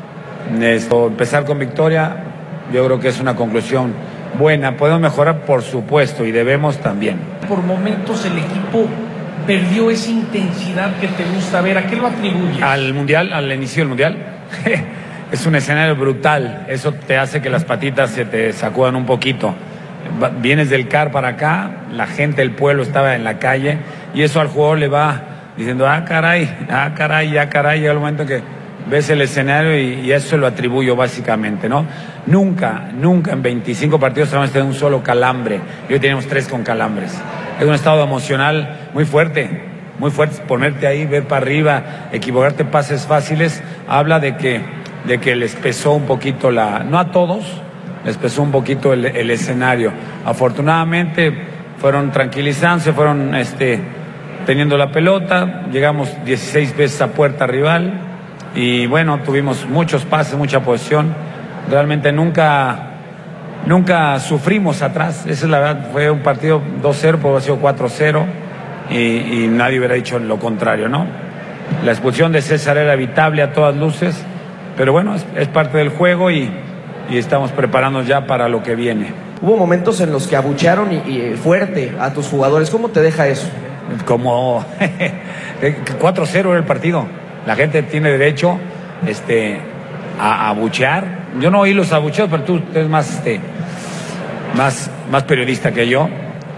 esto, empezar con victoria, yo creo que es una conclusión buena. Podemos mejorar, por supuesto, y debemos también. Por momentos el equipo perdió esa intensidad que te gusta ver. ¿A qué lo atribuyes? Al Mundial, al inicio del Mundial. Es un escenario brutal. Eso te hace que las patitas se te sacudan un poquito. Vienes del C A R para acá, la gente del pueblo estaba en la calle, y eso al jugador le va diciendo, ah, caray, ah, caray, ah, caray. Llega el momento que ves el escenario y, y eso lo atribuyo básicamente, ¿no? Nunca, nunca en veinticinco partidos hemos tenido un solo calambre. Y hoy tenemos tres con calambres. Es un estado emocional muy fuerte, muy fuerte. Ponerte ahí, ver para arriba, equivocarte, pases fáciles, habla de que, de que les pesó un poquito la... No a todos, les pesó un poquito el, el escenario. Afortunadamente fueron tranquilizándose, fueron este, teniendo la pelota, llegamos dieciséis veces a puerta rival y bueno, tuvimos muchos pases, mucha posesión. Realmente nunca, nunca sufrimos atrás. Esa es la verdad, fue un partido dos cero, pudo haber sido cuatro cero y, y nadie hubiera dicho lo contrario, ¿no? La expulsión de César era evitable a todas luces, pero bueno, es, es parte del juego y, y estamos preparándonos ya para lo que viene. Hubo momentos en los que abuchearon y, y fuerte a tus jugadores. ¿Cómo te deja eso? Como cuatro cero era el partido. La gente tiene derecho este, a abuchear. Yo no oí los abucheos, pero tú eres más, este, más, más periodista que yo.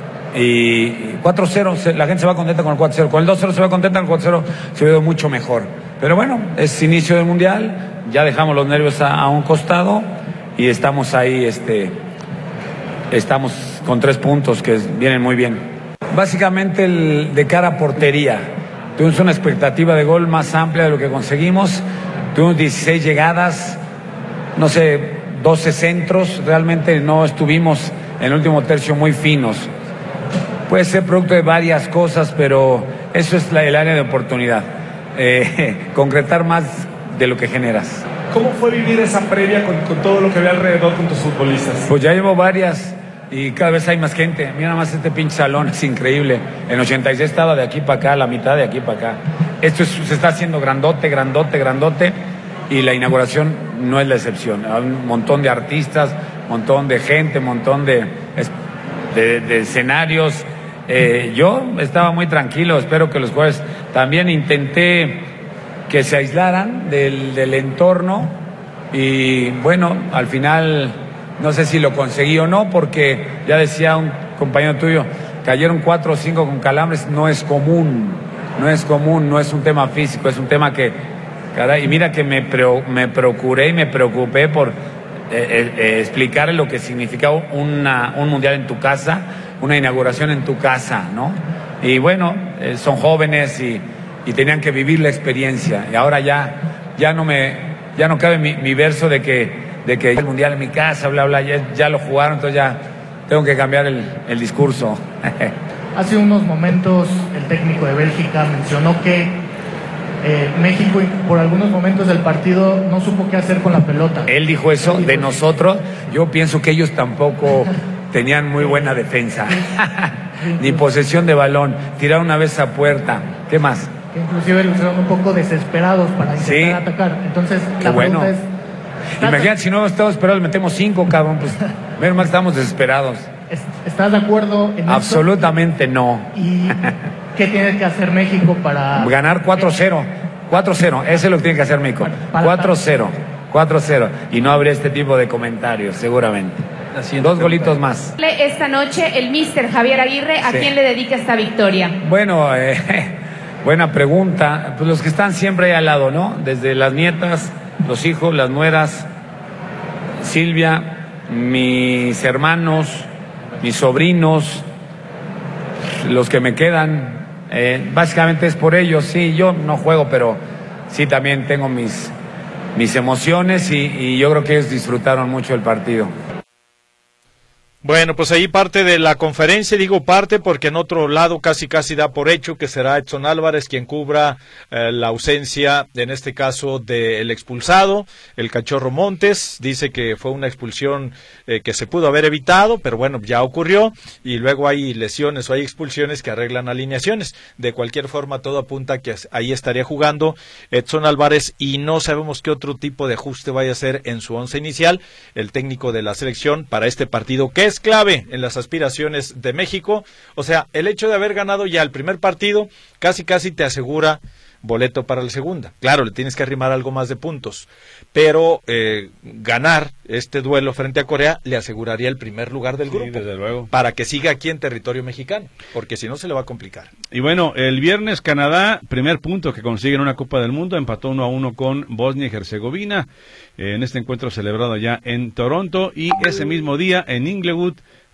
Y cuatro cero, la gente se va contenta con el cuatro cero. Con el dos cero se va contenta, con el cuatro cero se ve mucho mejor. Pero bueno, es inicio del Mundial, ya dejamos los nervios a, a un costado y estamos ahí, este, estamos con tres puntos que vienen muy bien. Básicamente el de cara a portería. Tuvimos una expectativa de gol más amplia de lo que conseguimos. Tuvimos dieciséis llegadas, no sé, doce centros. Realmente no estuvimos en el último tercio muy finos. Puede ser producto de varias cosas, pero eso es la, el área de oportunidad. Eh, concretar más de lo que generas. ¿Cómo fue vivir esa previa con, con todo lo que había alrededor con tus futbolistas? Pues ya llevo varias y cada vez hay más gente. Mira nada más este pinche salón, es increíble. En ochenta y seis estaba de aquí para acá, la mitad de aquí para acá. Esto es, se está haciendo grandote, grandote, grandote y la inauguración no es la excepción. Hay un montón de artistas, un montón de gente, un montón de, de, de escenarios. Eh, yo estaba muy tranquilo, espero que los jugadores también. Intenté que se aislaran del, del entorno y bueno, al final no sé si lo conseguí o no, porque ya decía un compañero tuyo, cayeron cuatro o cinco con calambres. No es común, no es común, no es un tema físico, es un tema que, caray, y mira que me, pre, me procuré y me preocupé por eh, eh, explicarle lo que significaba una, un mundial en tu casa, una inauguración en tu casa, ¿no? Y bueno, eh, son jóvenes y, y tenían que vivir la experiencia. Y ahora ya, ya no me, ya no cabe mi, mi verso de que, de que el mundial en mi casa, bla, bla, ya, ya lo jugaron, entonces ya tengo que cambiar el, el discurso. Hace unos momentos el técnico de Bélgica mencionó que eh, México por algunos momentos del partido no supo qué hacer con la pelota. Él dijo eso de nosotros. Yo pienso que ellos tampoco tenían muy buena defensa. ni posesión de balón, tirar una vez a puerta. ¿Qué más? Que inclusive los son un poco desesperados para intentar sí. atacar. Entonces, Qué la bueno. pregunta es... Imagínate, si no estamos esperados, metemos cinco, cabrón. Pues, menos mal que estamos desesperados. ¿Estás de acuerdo en Absolutamente esto? no. ¿Y qué tiene que hacer México para...? Ganar cuatro cero. cuatro cero, eso es lo que tiene que hacer México. cuatro cero. cuatro cero. Y no habría este tipo de comentarios, seguramente. Dos golitos más. Esta noche, el míster Javier Aguirre, ¿a sí. quién le dedica esta victoria? Bueno, eh, buena pregunta. Pues los que están siempre ahí al lado, ¿no? Desde las nietas, los hijos, las nueras, Silvia, mis hermanos, mis sobrinos, los que me quedan. Eh, básicamente es por ellos. Sí, yo no juego, pero sí también tengo mis, mis emociones y, y yo creo que ellos disfrutaron mucho el partido. Bueno, pues ahí parte de la conferencia, digo parte porque en otro lado casi casi da por hecho que será Edson Álvarez quien cubra eh, la ausencia, en este caso del expulsado, el Cachorro Montes. Dice que fue una expulsión eh, que se pudo haber evitado, pero bueno, ya ocurrió y luego hay lesiones o hay expulsiones que arreglan alineaciones. De cualquier forma, todo apunta a que ahí estaría jugando Edson Álvarez y no sabemos qué otro tipo de ajuste vaya a hacer en su once inicial el técnico de la selección para este partido que es clave en las aspiraciones de México. O sea, el hecho de haber ganado ya el primer partido casi casi te asegura boleto para la segunda. Claro, le tienes que arrimar algo más de puntos, pero eh, ganar este duelo frente a Corea le aseguraría el primer lugar del sí, grupo, desde luego, para que siga aquí en territorio mexicano, porque si no se le va a complicar. Y bueno, el viernes Canadá, primer punto que consigue en una Copa del Mundo, empató uno a uno con Bosnia y Herzegovina, eh, en este encuentro celebrado ya en Toronto, y ese mismo día en Inglewood,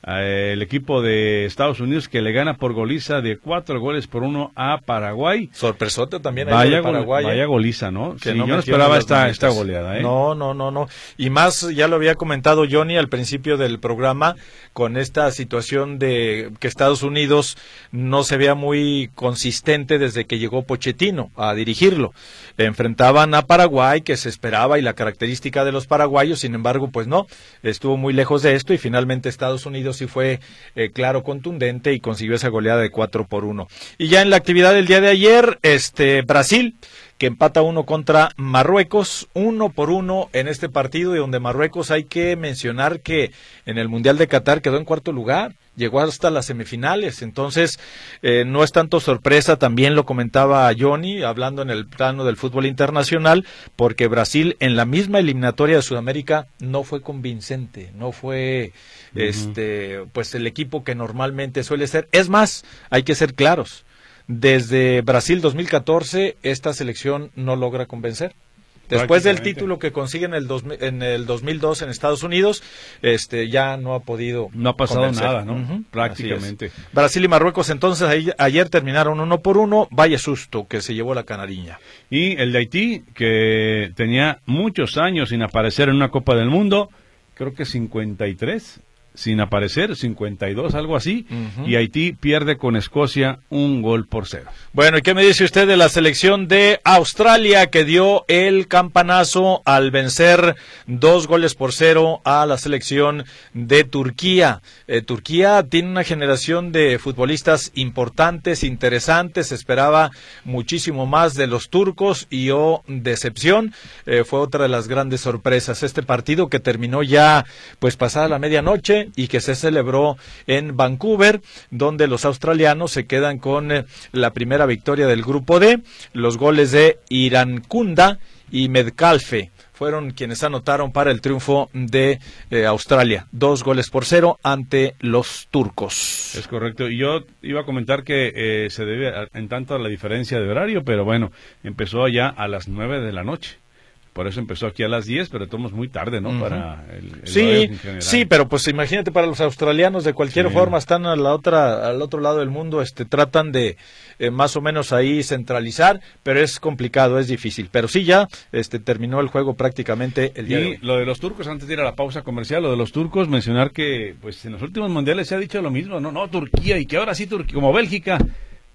el equipo de Estados Unidos que le gana por goliza de cuatro goles por uno a Paraguay. Sorpresote también ahí de Paraguay. Vaya eh. goliza, ¿no? Que sí, no yo no esperaba esta, esta goleada, ¿eh? No, no, no, no. Y más, ya lo había comentado Johnny al principio del programa, con esta situación de que Estados Unidos no se vea muy consistente desde que llegó Pochettino a dirigirlo. Enfrentaban a Paraguay, que se esperaba, y la característica de los paraguayos, sin embargo, pues no, estuvo muy lejos de esto, y finalmente Estados Unidos sí fue eh, claro, contundente, y consiguió esa goleada de cuatro por uno. Y ya en la actividad del día de ayer, este Brasil, que empata uno contra Marruecos, uno por uno en este partido, y donde Marruecos hay que mencionar que en el Mundial de Qatar quedó en cuarto lugar, llegó hasta las semifinales, entonces eh, no es tanto sorpresa, también lo comentaba Johnny, hablando en el plano del fútbol internacional, porque Brasil en la misma eliminatoria de Sudamérica no fue convincente, no fue uh-huh. este pues el equipo que normalmente suele ser. Es más, hay que ser claros, desde Brasil dos mil catorce esta selección no logra convencer. Después del título que consigue en el, dos, en el dos mil dos en Estados Unidos, este ya no ha podido No ha pasado convencer. nada, ¿no? Uh-huh. Prácticamente. Brasil y Marruecos entonces ayer, ayer terminaron uno por uno, vaya susto que se llevó la canariña. Y el de Haití, que tenía muchos años sin aparecer en una Copa del Mundo, creo que cincuenta y tres sin aparecer, cincuenta y dos, algo así, uh-huh. y Haití pierde con Escocia un gol por cero. Bueno, ¿y qué me dice usted de la selección de Australia, que dio el campanazo al vencer dos goles por cero a la selección de Turquía? Eh, Turquía tiene una generación de futbolistas importantes, interesantes, se esperaba muchísimo más de los turcos y oh, decepción, eh, fue otra de las grandes sorpresas. Este partido que terminó ya pues pasada la medianoche, y que se celebró en Vancouver, donde los australianos se quedan con eh, la primera victoria del grupo D. Los goles de Irankunda y Medcalfe fueron quienes anotaron para el triunfo de eh, Australia, dos goles por cero ante los turcos. Es correcto, y yo iba a comentar que eh, se debe a, en tanto a la diferencia de horario, pero bueno, empezó allá a las nueve de la noche. Por eso empezó aquí a las diez, pero estamos muy tarde, ¿no? Uh-huh. Para el, el sí, sí, pero pues imagínate, para los australianos de cualquier sí. forma están a la otra, al otro lado del mundo, este, tratan de eh, más o menos ahí centralizar, pero es complicado, es difícil. Pero sí, ya este terminó el juego prácticamente el día y de hoy. Lo de los turcos, antes de ir a la pausa comercial, lo de los turcos, mencionar que pues en los últimos mundiales se ha dicho lo mismo, no, no, Turquía, y que ahora sí Turquía, como Bélgica.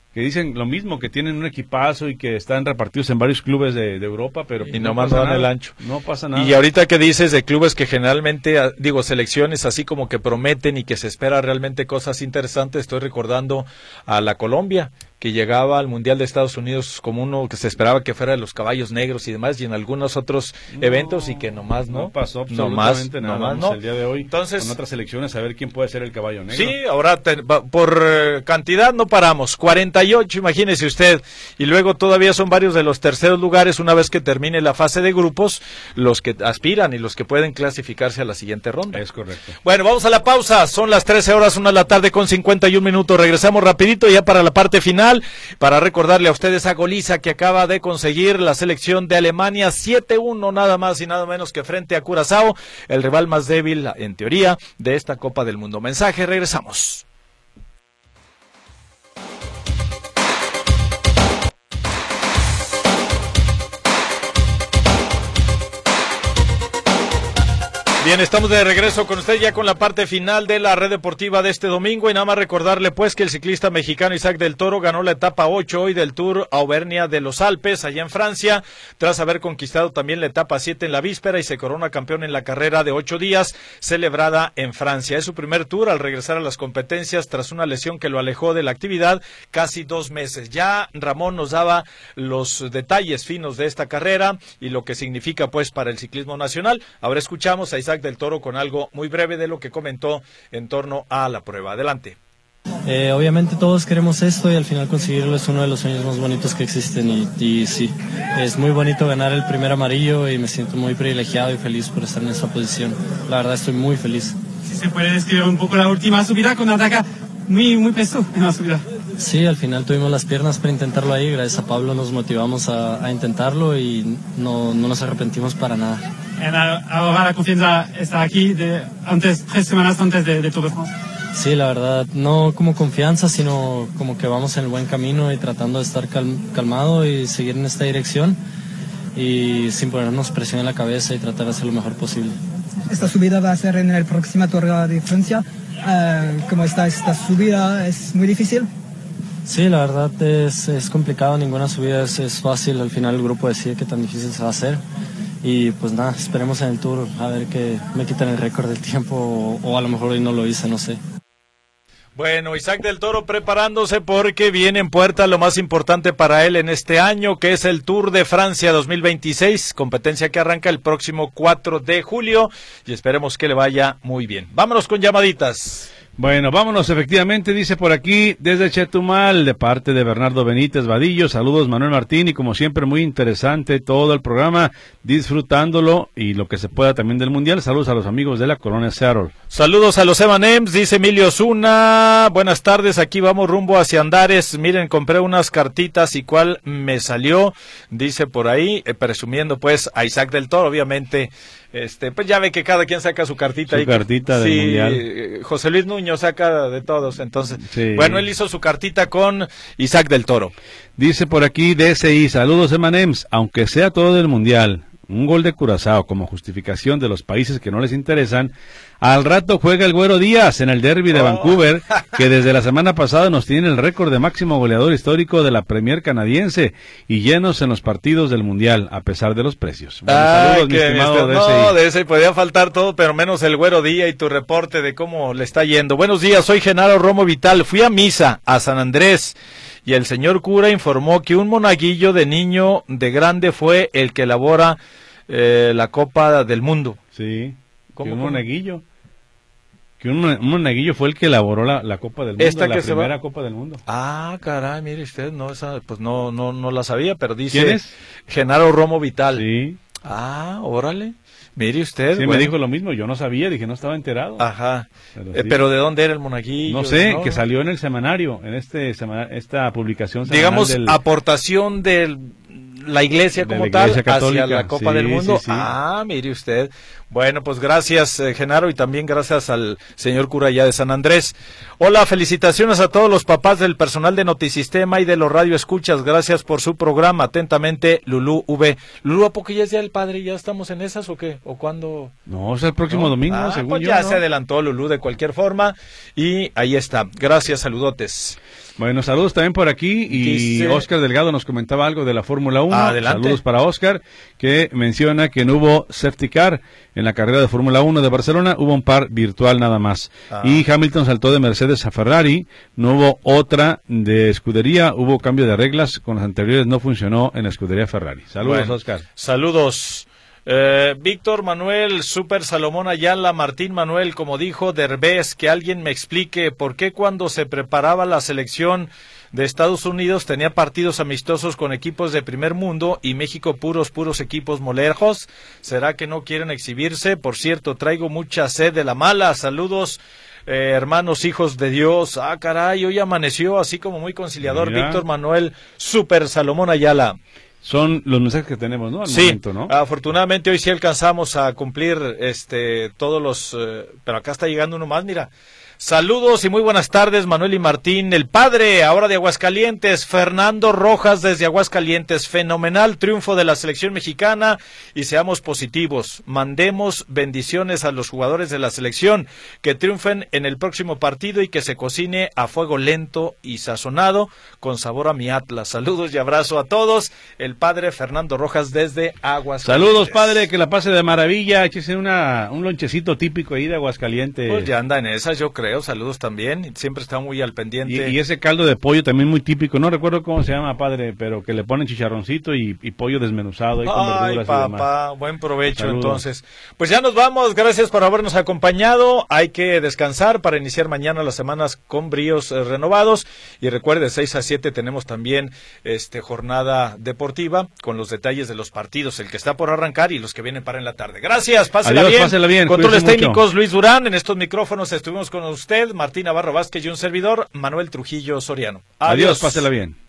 que dicen lo mismo, que tienen un equipazo y que están repartidos en varios clubes de, de Europa, pero y no nomás no dan el ancho. No pasa nada. Y ahorita que dices de clubes que generalmente, digo, selecciones así como que prometen y que se espera realmente cosas interesantes, estoy recordando a la Colombia, que llegaba al Mundial de Estados Unidos como uno que se esperaba que fuera de los caballos negros y demás, y en algunos otros no, eventos, y que nomás no. No pasó absolutamente nomás, nada. Nomás no. El día de hoy, entonces, con otras selecciones, a ver quién puede ser el caballo negro. Sí, ahora te, por eh, cantidad no paramos, cuarenta y ocho, imagínese usted, y luego todavía son varios de los terceros lugares, una vez que termine la fase de grupos, los que aspiran y los que pueden clasificarse a la siguiente ronda. Es correcto. Bueno, vamos a la pausa, son las trece horas, una de la tarde con cincuenta y un minutos, regresamos rapidito ya para la parte final, para recordarle a ustedes a goliza que acaba de conseguir la selección de Alemania, siete uno nada más y nada menos que frente a Curazao, el rival más débil, en teoría, de esta Copa del Mundo. Mensaje, regresamos. Bien, estamos de regreso con usted ya con la parte final de la red deportiva de este domingo, y nada más recordarle pues que el ciclista mexicano Isaac del Toro ganó la etapa ocho hoy del Tour Auvernia de los Alpes allá en Francia, tras haber conquistado también la etapa siete en la víspera, y se corona campeón en la carrera de ocho días celebrada en Francia. Es su primer Tour al regresar a las competencias tras una lesión que lo alejó de la actividad casi dos meses. Ya Ramón nos daba los detalles finos de esta carrera y lo que significa pues para el ciclismo nacional. Ahora escuchamos a Isaac del Toro con algo muy breve de lo que comentó en torno a la prueba. Adelante. Eh, obviamente todos queremos esto, y al final conseguirlo es uno de los sueños más bonitos que existen, y, y sí, es muy bonito ganar el primer amarillo y me siento muy privilegiado y feliz por estar en esta posición. La verdad estoy muy feliz. Si se puede describir un poco la última subida con ataca muy, muy peso en la subida. Sí, al final tuvimos las piernas para intentarlo ahí, gracias a Pablo nos motivamos a, a intentarlo y no, no nos arrepentimos para nada. Ahora la confianza está aquí, de, antes, tres semanas antes de, de Tour de France. Sí, la verdad, no como confianza, sino como que vamos en el buen camino y tratando de estar cal, calmado y seguir en esta dirección y sin ponernos presión en la cabeza y tratar de hacer lo mejor posible. Esta subida va a ser en el próximo Tour de Francia. Uh, ¿Cómo está esta subida? ¿Es muy difícil? Sí, la verdad es, es complicado, ninguna subida es, es fácil, al final el grupo decide qué tan difícil se va a hacer. Y pues nada, esperemos en el Tour a ver que me quitan el récord del tiempo o, o a lo mejor hoy no lo hice, no sé. Bueno, Isaac del Toro preparándose porque viene en puerta lo más importante para él en este año, que es el Tour de Francia dos mil veintiséis, competencia que arranca el próximo cuatro de julio y esperemos que le vaya muy bien. Vámonos con llamaditas. Bueno, vámonos, efectivamente, dice por aquí, desde Chetumal, de parte de Bernardo Benítez Vadillo, saludos Manuel Martín, y como siempre muy interesante todo el programa, disfrutándolo y lo que se pueda también del Mundial. Saludos a los amigos de la Colonia Seattle. Saludos a los Emanems, dice Emilio Zuna, buenas tardes, aquí vamos rumbo hacia Andares, miren, compré unas cartitas y cuál me salió, dice por ahí, eh, presumiendo pues a Isaac del Toro, obviamente. Este, pues ya ve que cada quien saca su cartita. Su ahí, cartita del sí, Mundial. José Luis Nuño saca de todos, entonces. Sí. Bueno, él hizo su cartita con Isaac del Toro. Dice por aquí D S I, saludos Emanems, aunque sea todo del Mundial, un gol de Curazao como justificación de los países que no les interesan, al rato juega el Güero Díaz en el derbi de oh. Vancouver, que desde la semana pasada nos tiene el récord de máximo goleador histórico de la Premier canadiense y llenos en los partidos del Mundial, a pesar de los precios. Bueno, Ay, saludos, mi estimado D S I. No, D S I podía faltar todo, pero menos el Güero Díaz y tu reporte de cómo le está yendo. Buenos días, soy Genaro Romo Vital, fui a misa a San Andrés y el señor cura informó que un monaguillo de niño de grande fue el que elabora eh, la Copa del Mundo. Sí, ¿Cómo, que un cómo? monaguillo. Que un, un monaguillo fue el que elaboró la, la Copa del Mundo, Esta la que primera se va... Copa del Mundo. Ah, caray, mire usted, no, esa, pues no, no, no la sabía, pero dice ¿Quién es? Genaro Romo Vital. Sí. Ah, órale. Mire usted. Sí, bueno. me dijo lo mismo, yo no sabía, dije, no estaba enterado. Ajá. Pero, eh, sí. pero ¿de dónde era el monaguillo? No sé, ¿no? que salió en el semanario, en este semana, esta publicación semanal. Digamos, del... aportación de la iglesia como de la iglesia tal católica. hacia la Copa Sí, del Mundo. sí, sí. Ah, mire usted. Bueno, pues gracias, eh, Genaro, y también gracias al señor cura allá de San Andrés. Hola, felicitaciones a todos los papás del personal de Notisistema y de los Radio Escuchas. Gracias por su programa. Atentamente, Lulú V. Lulú, ¿a poco ya es Día del Padre? ¿Ya estamos en esas o qué? ¿O cuándo? No, es el próximo ¿No? domingo, ah, según pues yo. ya ¿no? se adelantó Lulú de cualquier forma. Y ahí está. Gracias, saludotes. Bueno, saludos también por aquí y Dice... Oscar Delgado nos comentaba algo de la Fórmula uno. Adelante. Saludos para Oscar, que menciona que no hubo safety car en la carrera de Fórmula uno de Barcelona, hubo un par virtual nada más. Ah. Y Hamilton saltó de Mercedes a Ferrari, no hubo otra de escudería, hubo cambio de reglas, con las anteriores no funcionó en la escudería Ferrari. Saludos, bueno, Oscar. Saludos. Eh, Víctor Manuel, Super Salomón Ayala, Martín Manuel, como dijo Derbez, que alguien me explique por qué cuando se preparaba la selección de Estados Unidos tenía partidos amistosos con equipos de primer mundo y México puros, puros equipos molejos. ¿Será que no quieren exhibirse? Por cierto, traigo mucha sed de la mala. Saludos, eh, hermanos, hijos de Dios. Ah, caray, hoy amaneció así como muy conciliador. Mira. Víctor Manuel, Super Salomón Ayala. Son los mensajes que tenemos, ¿no? Al sí, momento, ¿no? Afortunadamente hoy sí alcanzamos a cumplir este todos los... Eh, pero acá está llegando uno más, mira. Saludos y muy buenas tardes, Manuel y Martín. El padre, ahora de Aguascalientes, Fernando Rojas desde Aguascalientes. Fenomenal triunfo de la selección mexicana y seamos positivos. Mandemos bendiciones a los jugadores de la selección, que triunfen en el próximo partido y que se cocine a fuego lento y sazonado con sabor a mi Atlas. Saludos y abrazo a todos. El padre Fernando Rojas desde Aguascalientes. Saludos, padre, que la pase de maravilla. Échese una, un lonchecito típico ahí de Aguascalientes. Pues ya anda en esas, yo creo. Saludos también, siempre está muy al pendiente. Y, y ese caldo de pollo también muy típico, no recuerdo cómo se llama, padre, pero que le ponen chicharroncito y, y pollo desmenuzado. Y con Ay, verduras papá, buen provecho. Saludos. Entonces. Pues ya nos vamos, gracias por habernos acompañado. Hay que descansar para iniciar mañana las semanas con bríos eh, renovados. Y recuerde, seis a siete tenemos también este jornada deportiva con los detalles de los partidos, el que está por arrancar y los que vienen para en la tarde. Gracias, pásela Adiós, bien. Pásela bien. Controles técnicos, Luis Durán. En estos micrófonos estuvimos con usted, Martín Navarro Vázquez y un servidor, Manuel Trujillo Soriano. Adiós, Adiós pásela bien.